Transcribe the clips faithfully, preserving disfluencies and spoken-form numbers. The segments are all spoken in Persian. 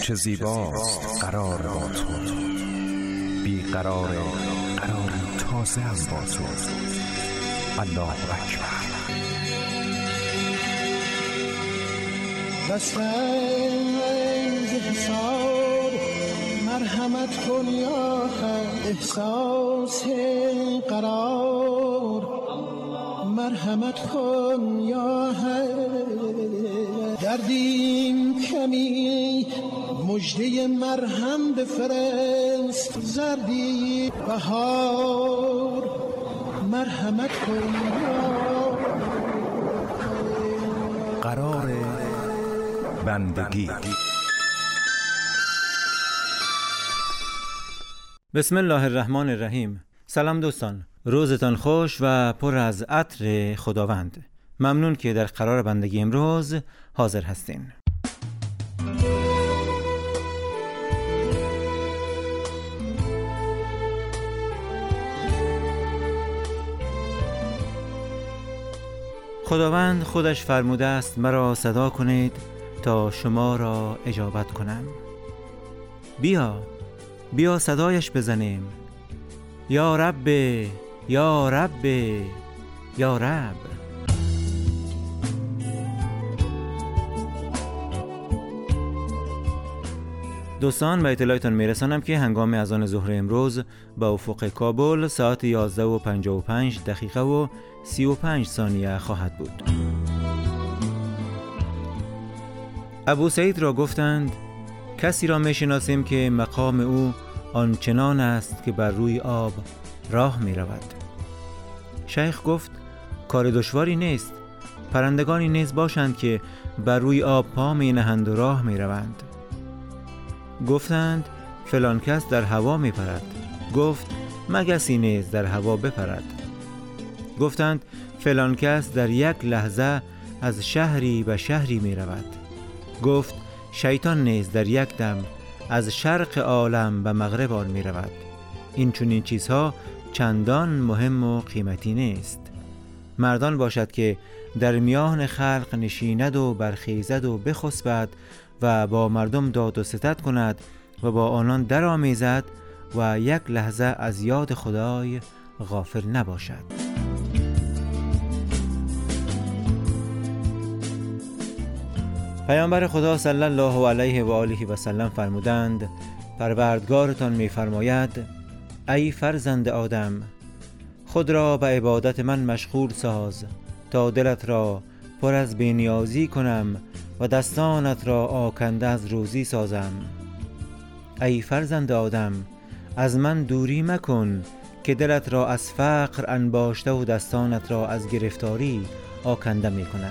چه زیباست قرار با تو، بی قرار قرار تازه هم با تو. الله اکبر. بس رنج حساب مرحمت کن یا احساس قرار مرحمت کن یا دردیم کمی مژده مرهم بفرست زردی بهار مرحمت کن یا قرار بندگی. بسم الله الرحمن الرحیم. سلام دوستان، روزتان خوش و پر از عطر خداوند. ممنون که در قرار بندگی امروز حاضر هستین. خداوند خودش فرموده است مرا صدا کنید تا شما را اجابت کنم. بیا بیا صدایش بزنیم. یا رب یا رب یا رب. دوستان، به اطلاعتان میرسانم که هنگام اذان ظهر امروز با افق کابل ساعت یازده و پنجاه و پنج دقیقه و سی و پنج ثانیه خواهد بود. ابو سعید را گفتند کسی را میشناسیم که مقام او آنچنان است که بر روی آب راه می رود. شیخ گفت کار دشواری نیست، پرندگانی نیز باشند که بر روی آب پا می نهند و راه می روند. گفتند فلان کس در هوا می پرد. گفت مگسی نیز در هوا بپرد. گفتند فلان کس در یک لحظه از شهری به شهری می رود. گفت شیطان نیز در یک دم از شرق عالم به مغرب آن می رود. این چنین چیزها چندان مهم و قیمتی نیست. مردان باشد که در میان خلق نشیند و برخیزد و بخسبد و با مردم داد و ستد کند و با آنان در آمیزد و یک لحظه از یاد خدای غافل نباشد. پیامبر خدا صلی الله علیه و آله و سلم فرمودند پروردگارتان می‌فرماید ای فرزند آدم، خود را به عبادت من مشغول ساز تا دلت را پر از بی‌نیازی کنم و دستانت را آکنده از روزی سازم. ای فرزند آدم، از من دوری مکن که دلت را از فقر انباشته و دستانت را از گرفتاری آکنده می کنم.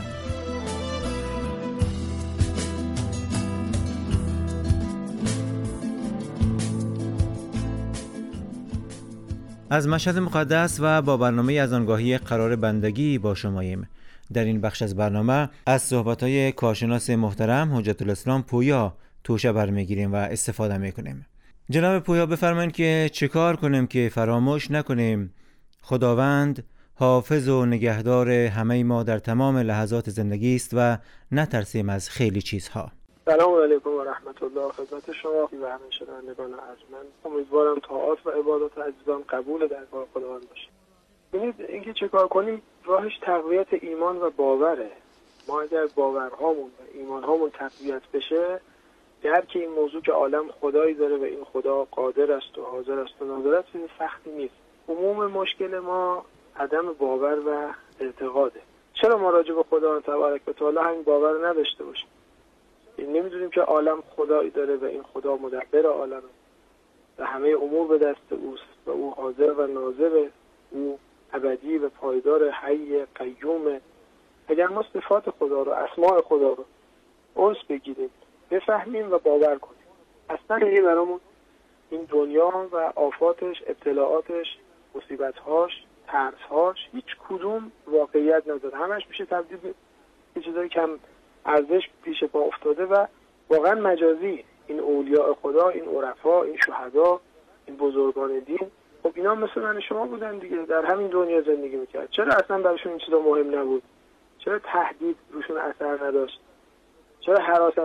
از مشهد مقدس و با برنامه از آنگاهی قرار بندگی با شماییم. در این بخش از برنامه از صحبت‌های کارشناس محترم حجت الاسلام پویا توشه برمیگیریم و استفاده میکنیم. جناب پویا بفرمایید که چه کار کنیم که فراموش نکنیم خداوند حافظ و نگهدار همه ما در تمام لحظات زندگی است و نترسیم از خیلی چیزها. سلام علیکم و رحمت الله خدمت شما و همه شنوندگان ارجمند. امیدوارم طاعات و عبادات عزیزان قبول درگاه خداوند باشه. ببینید اینکه چه کار کنیم راهش تقویت ایمان و باوره. ما اگر باورهامون و ایمانهامون تقویت بشه، درک این موضوع که عالم خدایی داره و این خدا قادر است و حاضر است و ناظر است چیز سختی نیست. عموم مشکل ما عدم باور و اعتقاده. چرا ما راجع به خداوند تبارک و تعالی همین باور نداشته باشیم؟ این نمیدونیم که عالم خدایی داره و این خدا مدبر عالمه و همه امور به دست اوست و او حاضر و ناظر، او ابدی و پایدار، حی قیوم. اگر ما صفات خدا رو، اسماء خدا رو انس بگیریم، بفهمیم و باور کنیم، اصلا دیگه برامون این دنیا و آفاتش، ابتلاعاتش، مصیبتهاش، ترسهاش هیچ کدوم واقعیت نداره. همش میشه تبدیل به چیزایی کم ارزش پیش پا افتاده و واقعا مجازی. این اولیاء خدا، این عرفا، این شهدا، این بزرگان دین، خب اینا مثل من شما بودن دیگه، در همین دنیا زندگی میکرد. چرا اصلا براشون این چیزا مهم نبود؟ چرا تهدید روشون اثر نداشت؟ چرا هراس از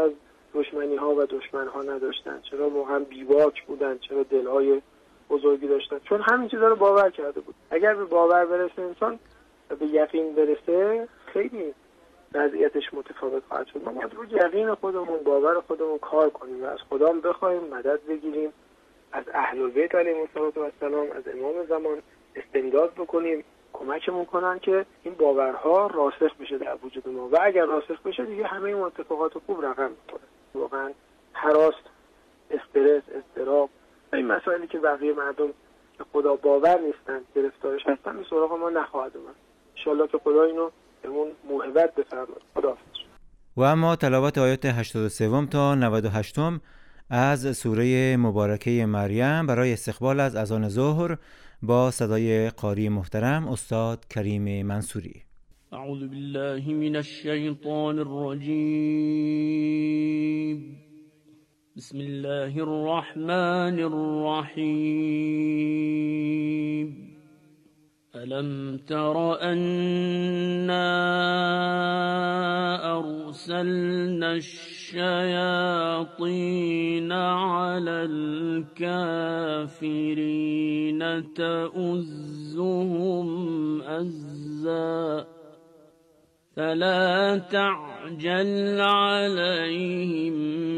دشمنی ها و دشمن ها نداشتن، چرا واقعا بیباک بودن، چرا دلهای بزرگی داشتن؟ چون همین چیزا رو باور کرده بود. اگر به باور برسه انسان و به یقین برسه، خیلی وضعیتش متفاوت خواهد شد. ما باید روی یقین خودمون، باور خودمون کار کنیم و از خدا بخوایم مدد بگیریم، از اهل بیت علیهم السلام، از امام زمان استمداد بکنیم کمکمون کنن که این باورها راسخ بشه در وجود ما و اگر راسخ بشه دیگه همه این اتفاقات خوب رقم می‌خوره. واقعا هراس، استرس، اضطراب، این مسائلی که بقیه مردم که خدا باور نیستن گرفتارش هستن این سراغ ما نخواهد اومد. ان شاءالله که خدا اینو بهمون موهبت بفرماید. خداحافظ. و اما تلاوت آیات هشتاد و سه تا نود و هشت از سوره مبارکه مریم برای استقبال از اذان ظهر با صدای قاری محترم استاد کریم منصوری. اعوذ بالله من الشیطان الرجیم. بسم الله الرحمن الرحیم. ألم تر أنا أرسلنا الشياطين على الكافرين تؤزهم أزا فلا تعجل عليهم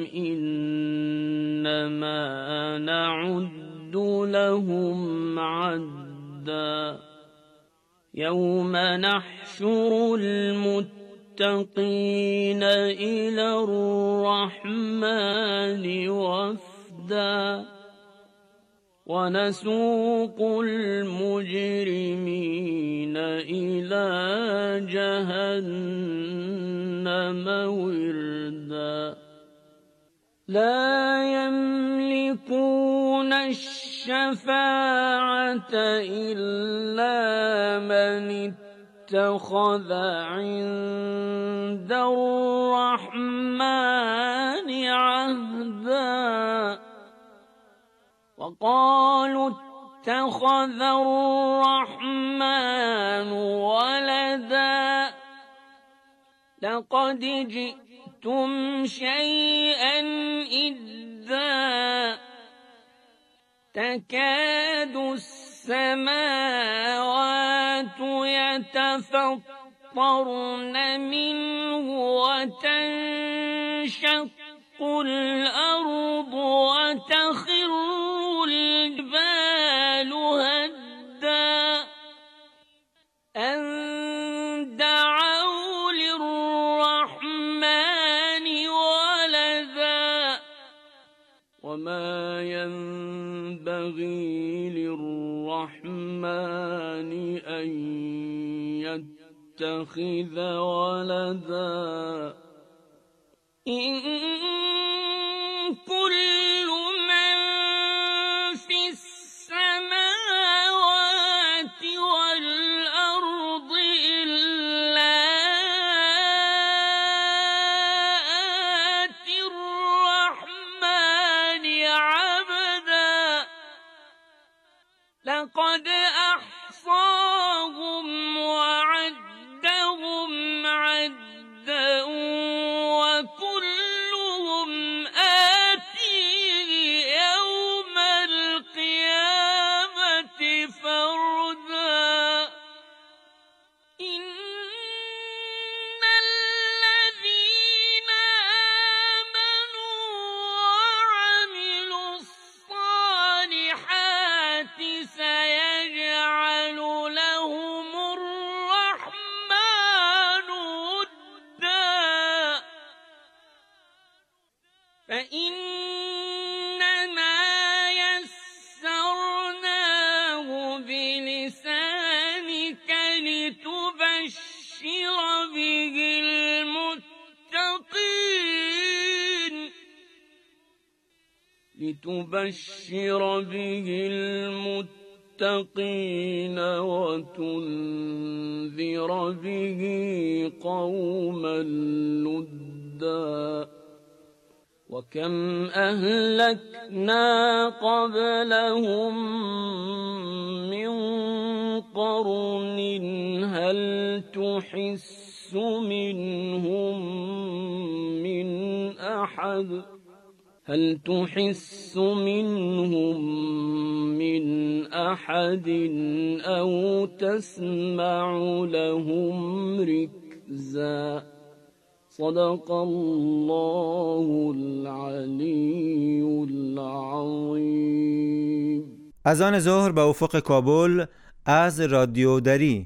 إنما نعد لهم عدا يوم نحشر المتقين إلى الرحمن وفدا ونسوق المجرمين إلى جهنم وردا لا يملكون الشفاعة إلا من اتخذ عند الرحمن عهدا وقالوا اتخذ الرحمن ولدا لقد جئتم شيئا إدا تكاد السماوات يتفطرن منه وتنشق الأرض وتخر الجبال هدا أن دعوا للرحمن ولدا وما ينبغي للرحمن أن يتخذ ولدا إن كل من في السماوات والأرض إلا آتي الرحمن عبدا لقد أحصاهم وعدهم عدا وكلهم آتيه يوم القيامة فردا إن الذين آمنوا وعملوا الصالحات سيجعل لهم الرحمن ودا فإنما يسرناه بلسانك لتبشر به المتقين لتبشر به المتقين وتنذر به قوما لدا وكم أهلكنا قبلهم من قرن هل تحس منهم من أحد أحد هل تحس منهم من أحد أو تسمع لهم ركزا صدق الله العلی العظیم. اذان ظهر به افق کابل از رادیو دری.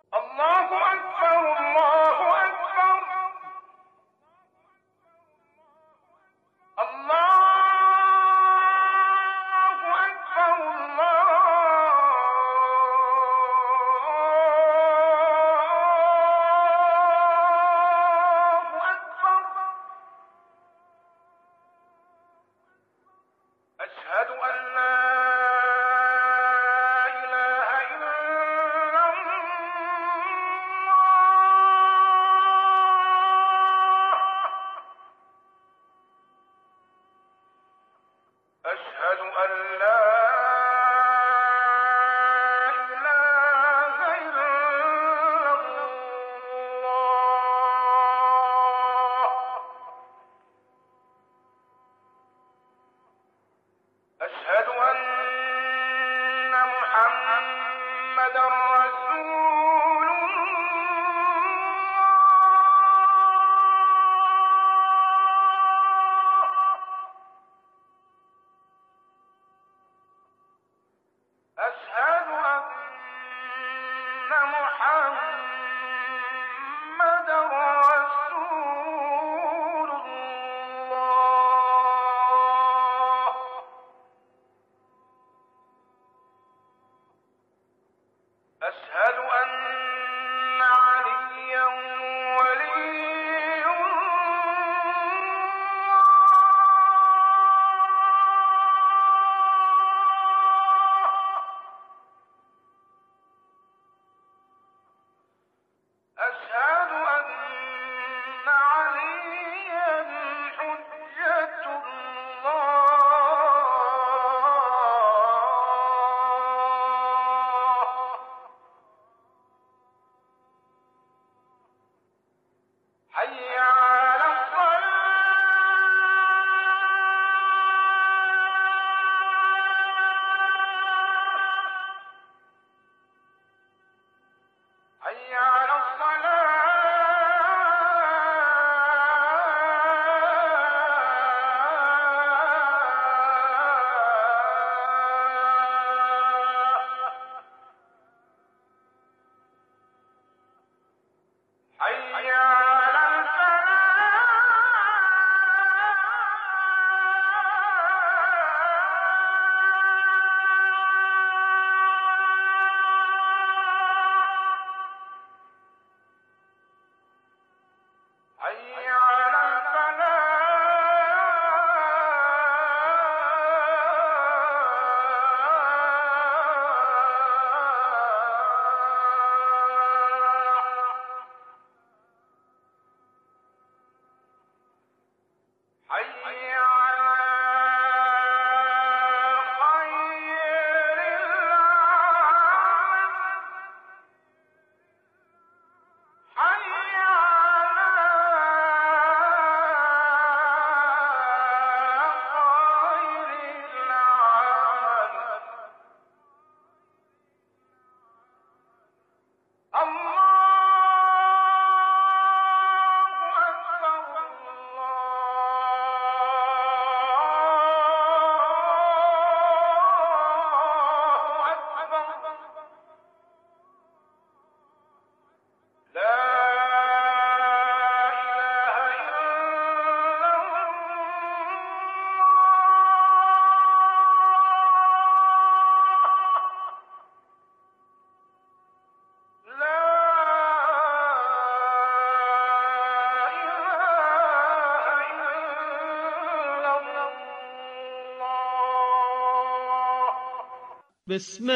بسم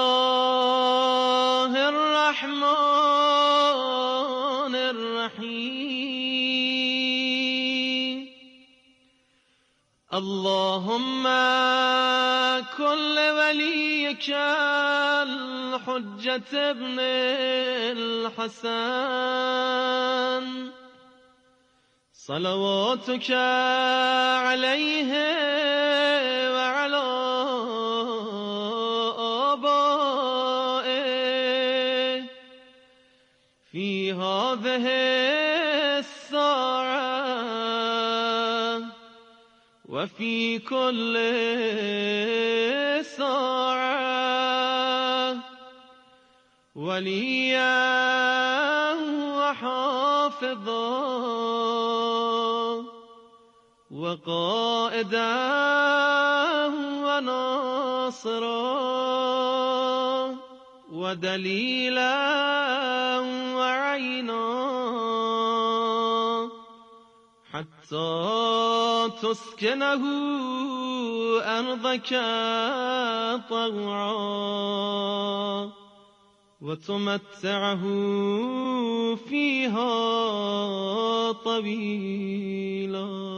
الله الرحمن الرحیم. اللهم كل وليك الحجة ابن الحسن صلواتك عليه وعلى آبائه في هذه الساعة وفي كل ساعة وليا وحافظا وقائدا وناصرا ودليلا وعينا حتى تسكنه أرضك طوعا وتمتعه فيها طويلا.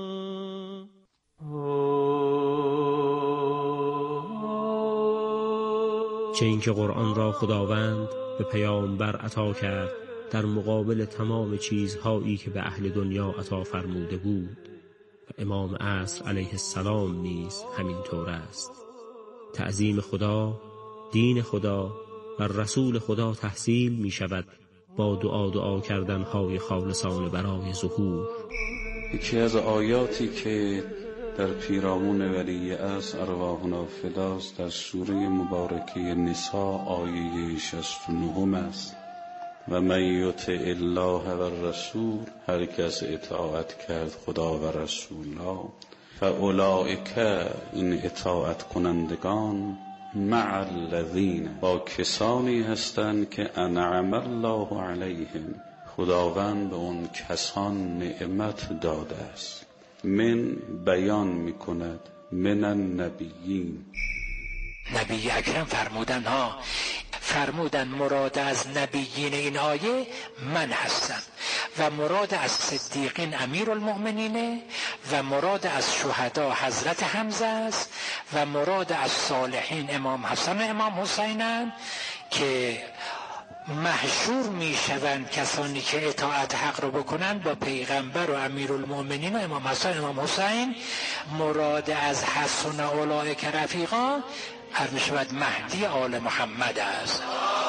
چه اینکه قرآن را خداوند به پیامبر عطا کرد در مقابل تمام چیزهایی که به اهل دنیا عطا فرموده بود و امام عصر علیه السلام نیز همین طور است. تعظیم خدا، دین خدا و رسول خدا تحصیل می شود با دعا دعا کردن های خالصانه برای ظهور. یکی از آیاتی که در پیرامون ولی عصر ارواحنا فداست در سوره مبارکه نساء آیه شصت و نه است: و من یطع الله و الرسول، هر کس اطاعت کرد خدا و رسول را، فاولئک، این اطاعت کنندگان، مع الذین، با کسانی هستند که انعم الله علیهم، خداوند به اون کسان نعمت داده است. من بیان میکند من النبیین، نبی اکرم فرمودن ها فرمودن مراد از نبیین این آیه من هستم و مراد از صدیقین امیر المؤمنینه و مراد از شهدا حضرت حمزه است و مراد از صالحین امام حسن و امام حسینن که محشور می شوند کسانی که اطاعت حق رو بکنند با پیغمبر و امیرالمؤمنین و امام حسن و امام حسین. مراد از حسن اولئک رفیقا هر می شود مهدی آل محمد است.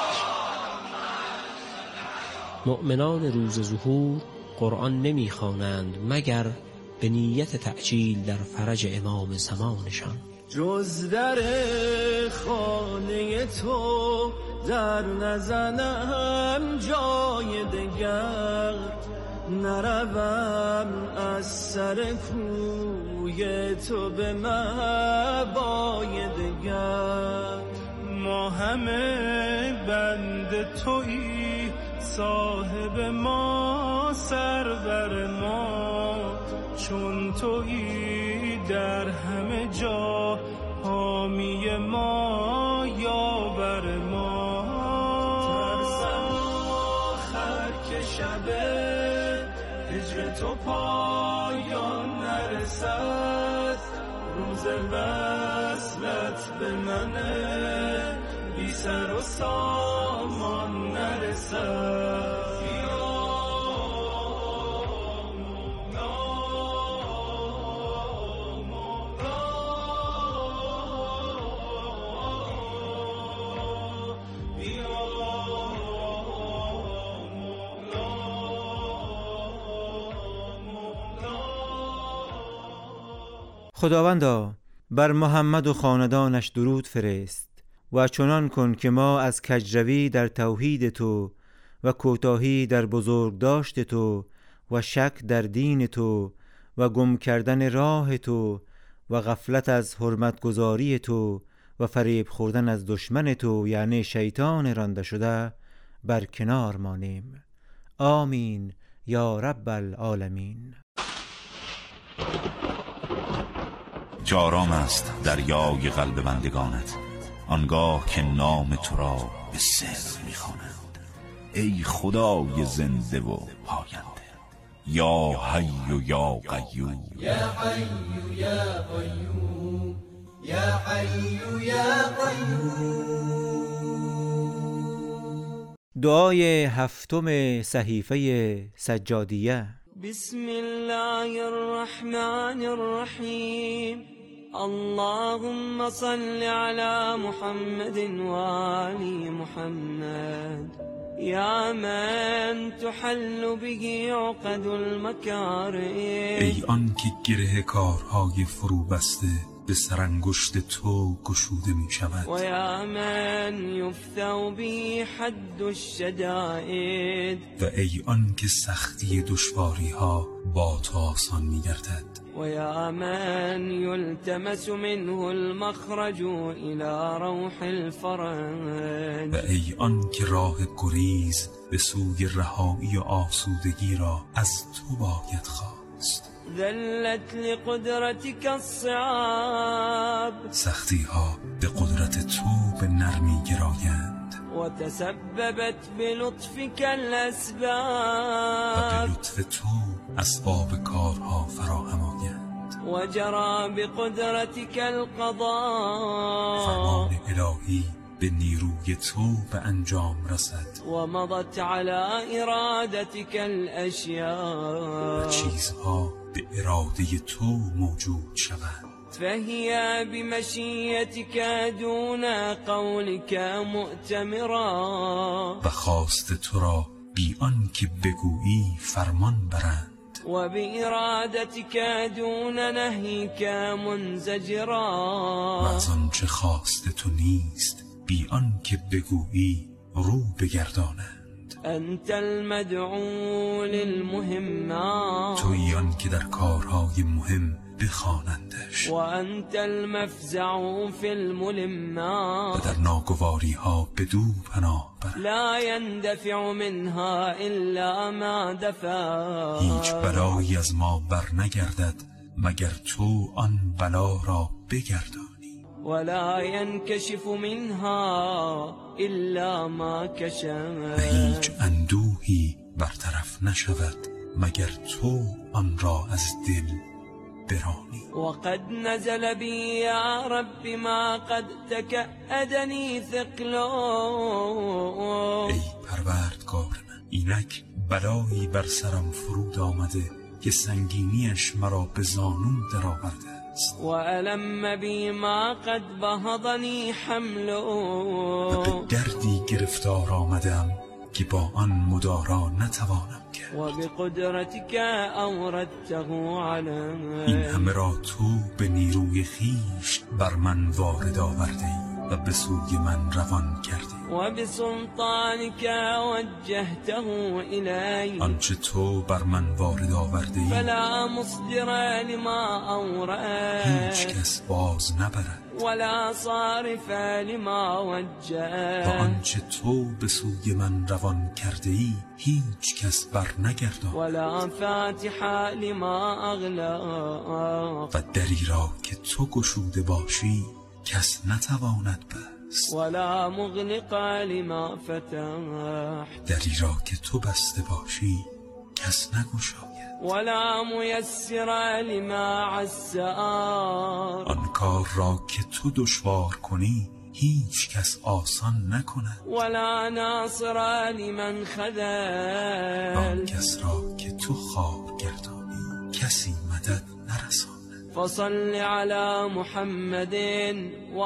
مؤمنان روز ظهور قرآن نمی خوانند مگر به نیت تعجیل در فرج امام زمانشان. جز در خانه تو در نزنم جای دگر، نروم از سر کوی تو به مبای دگر. ما همه بند تویی، صاحب ما سرور ما، چون تویی در همه جا حامی ما یاور ما. ترسم آخر که شب هجر تو پایان نرسد، روز وصلت به من بی سر و سامان نرسد. خداوندا بر محمد و خاندانش درود فرست و چنان کن که ما از کجروی در توحید تو و کوتاهی در بزرگداشت تو و شک در دین تو و گم کردن راه تو و غفلت از حرمتگزاری تو و فریب خوردن از دشمن تو یعنی شیطان رانده شده بر کنار مانیم. آمین یا رب العالمین. جارام است دریای قلب بندگانت، آنگاه که نام تو را به سر می‌خوانند. ای خدای زنده و پاینده، یا حی و یا قیوم، یا حی و یا قیوم، یا حی و یا قیوم. دعای هفتم صحیفه سجادیه. بسم الله الرحمن الرحيم. اللهم صل على محمد وآل محمد یا من تحل به عقد المکارم. ای آن که گره کارهای فرو بسته به سرانگشت تو گشوده می شود. و یا من یفتو به حد الشدائد. و ای آن که سختی دشواری ها با تو آسان می گردد. و یا من یلتمس منه المخرج الى روح الفرج. و ای آن که راه گریز به سوی رهایی و آسودگی را از تو باید خواست. ذلت لقدرتك الصعاب. سختی ها به قدرت تو به نرمی گرایند. و تسببت بلطفك الاسباب. و به لطف تو اسباب کارها فراهم آیند. و جرى بقدرتك القضاء. فرمان الهی به نیروی تو به انجام رسد. و مضت على ارادتك الاشیاء. و چیزها به اراده تو موجود شوند. فهي بمشیتك دون قولك مؤتمرا. و خواست تو را بی آن که بگویی فرمان برند. و بإرادتك دون نهیك منزجرا. و از آنچه خواست تو نیست بی آن که بگویی رو بگردانند. انت المدعو للمهمات. تویی آن که در کارهای مهم بخوانندش. و انت المفزع فی الملمات. و در ناگواری ها بدو پناه برند. لا يندفع منها الا ما دفع. هیچ بلایی از ما بر نگردد مگر تو آن بلا را بگردانی. ولا ينكشف منها الا ما كشف. و هیچ اندوهی برطرف نشود مگر تو آن را از دل برانی. وقد نزل بي يا رب ما قد تكأدني ثقلا. ای پروردگار من، اینک بلایی بر سرم فرود آمده که سنگینیش مرا به زانو در آورده است. و علم بی ما قد بهضنی حمل. و به دردی گرفتار آمدم که با آن مدارا نتوانم کرد. و بقدرتك اوردته علی. این همه را تو به نیروی خیش بر من وارد آورده ای و به سوی من روان کردی. و بسلطانك وجهته الی. آنچه تو بر من وارد آورده ای فلا مصدر لما اورد. هیچ کس باز نبرد. ولا صارف لما وجه. و آنچه تو به سوی من روان کرده ای هیچ کس بر نگرداند. ولا فاتح لما اغلق. و دری را که تو گشوده باشی کس نتواند بست. ولا مغلق لما فتح. دری را که تو بسته باشی کس نگشاید. ولا میسر لما عسر. آن کار را که تو دشوار کنی هیچ کس آسان نکند. ولا ناصر لمن خذل. آن کس را که تو خوار گردانی کسی مدد نرساند. فصل على محمد و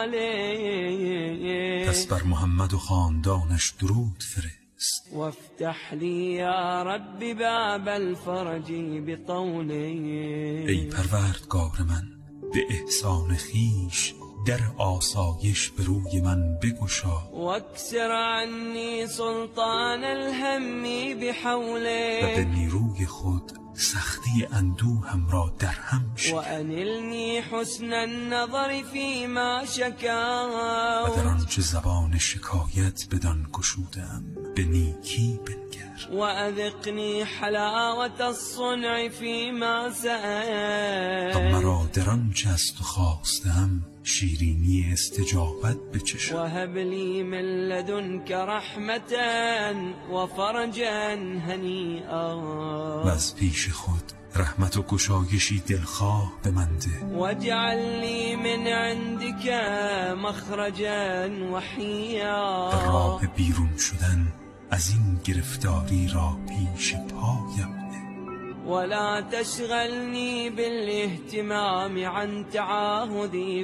آله. پس بر محمد و خاندانش درود فرست. وافتح لي يا رب باب الفرج بطولی. ای پروردگار من، به احسان خیش در آسایش به روی من بگشا. واکسر عنی سلطان الهم بحوله. و به نیروی خود سختی اندوهم را در هم شکن. و انلنی حسن النظر فيما شکا. و در آنچه زبان شکایت بدان گشودم به نیکی بنگر. و اذقنی حلاوت الصنع فيما سأل. تا مرا در آنچه از تو خواستم شیرینی استجابت بچشم. و هب لی من لدنک رحمتا و فرجا هنیئا. و از پیش خود رحمت و گشایشی دلخواه به من ده. واجعل لی من عندک مخرجا وحیا. راه بیرون شدن از این گرفتاری را پیش پایم ده. ولا تشغلني بالاهتمام عن تعاهد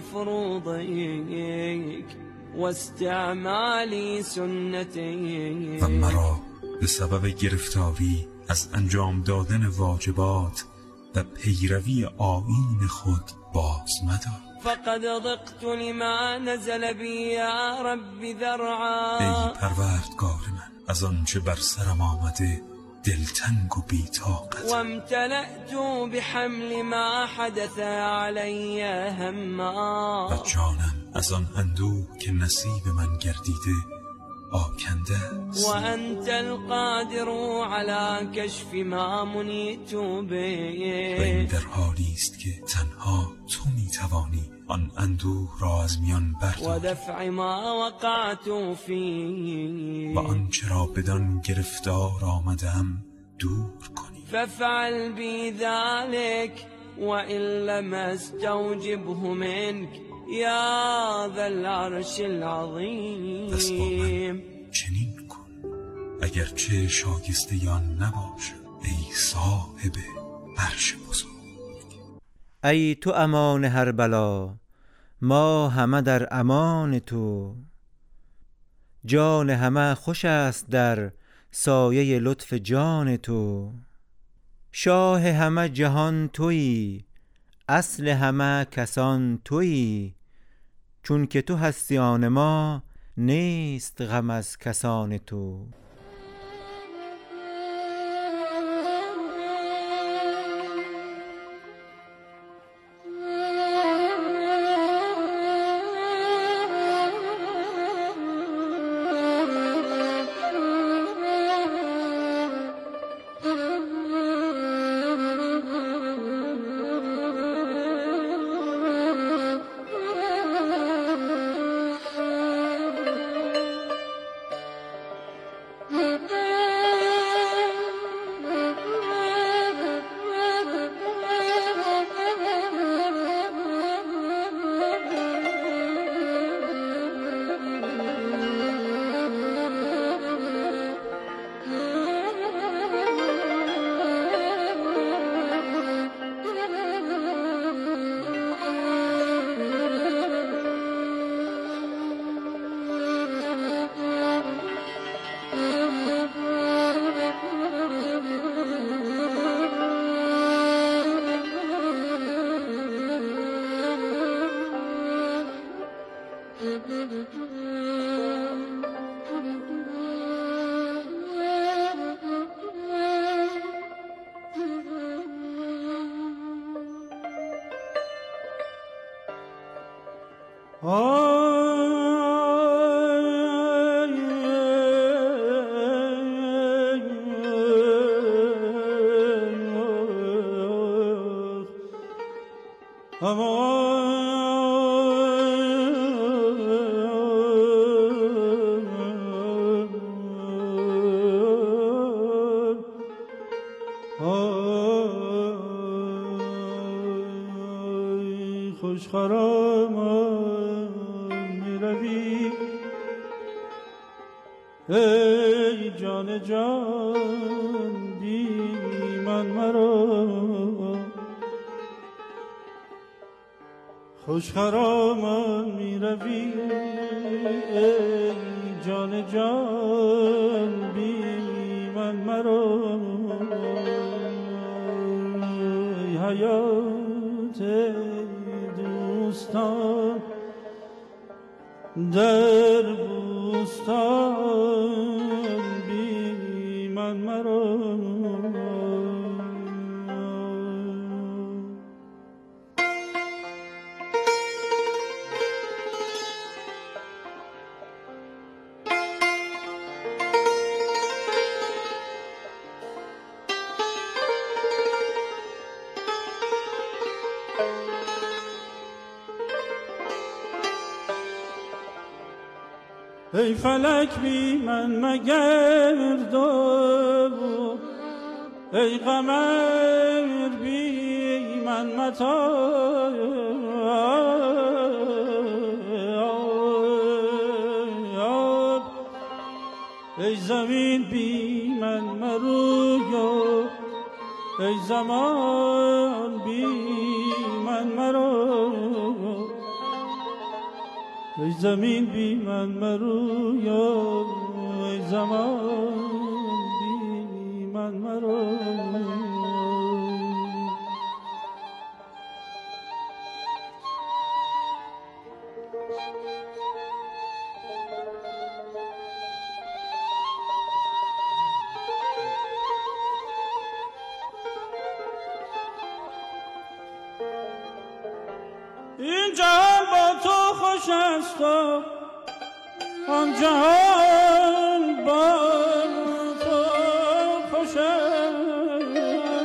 فروضك واستعمال سنتك. و مرا به سبب گرفتاری از انجام دادن واجبات و پیروی آیین خود باز مدار. فقد ضقت لما نزل بی یا رب ذرعا. ای پروردگار من، از آنچه بر سرم آمده دلتنگ و بی‌طاقت. و امتلأت بحمل ما حدث علی هما. و جانم از آن اندوه که نصیب من گردیده آکنده است. و انت القادر علی کشف ما منیت به. و این در حالی است که تنها تو میتوانی آن اندوه را از میان برداری و دفع ما وقعت فی. و آنچه را بدان گرفتار آمدم دور کنی. ففعل بی ذلک و ان لم استوجبه منک یا ذا العرش العظیم. دست با من چنین کن اگرچه شایسته یا نباشم ای صاحب عرش بزرگ. ای تو امان هر بلا، ما همه در امان تو. جان همه خوش است در سایه لطف جان تو. شاه همه جهان تویی، اصل همه کسان تویی. چون که تو هستی آن ما، نیست غم از کسان تو. خوش خرامان می روی ای جان جان بی من مرا. خوش خرامان می روی ای جان جان بی من مرا. ای حیات دوستان در بوستان بی من مرا. ای فلک بی من مگردو، ای قمر بی من متاب، ای زمین بی من مروی، ای زمان بی من مرو، ای زمین بی من مرو، یا ای زمان بی من مرو. این جهان با تو خوش است و آن جهان با تو خوش است.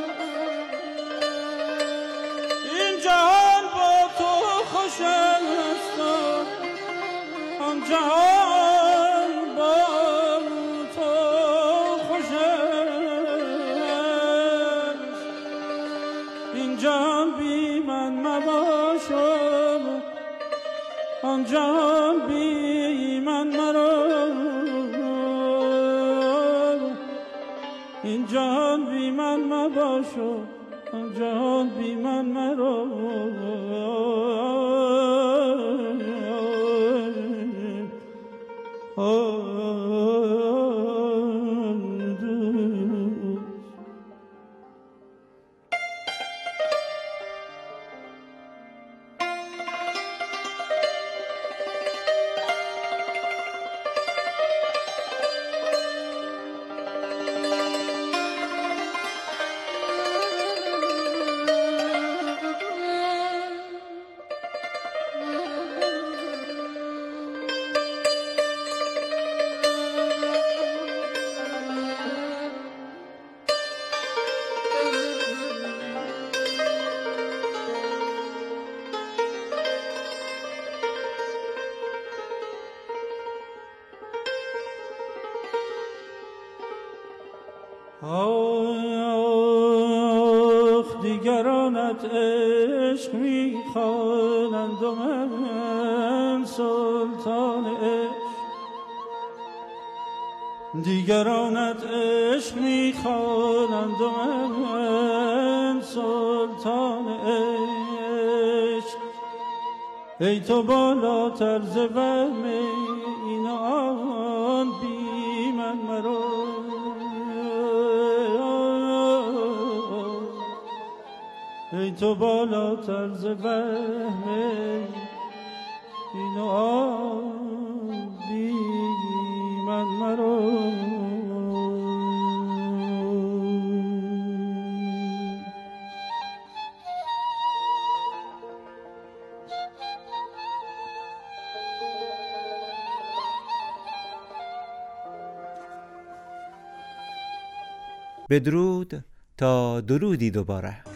این جهان با تو خوش است و آن جهان با تو خوش است. این جهان بی من مباش، آن جهان بی من مرو. این جهان بی من مباش، آن جهان بی من مرو. آخ دیگرانت عشق میخوانند و من سلطان عشق. دیگرانت عشق میخوانند و من سلطان عشق. ای تو بالاتر ز وهم این و آن بی من مرو. ای تو بالاتر ز وهم این و آن بی من مرو. بدرود تا درودی دوباره.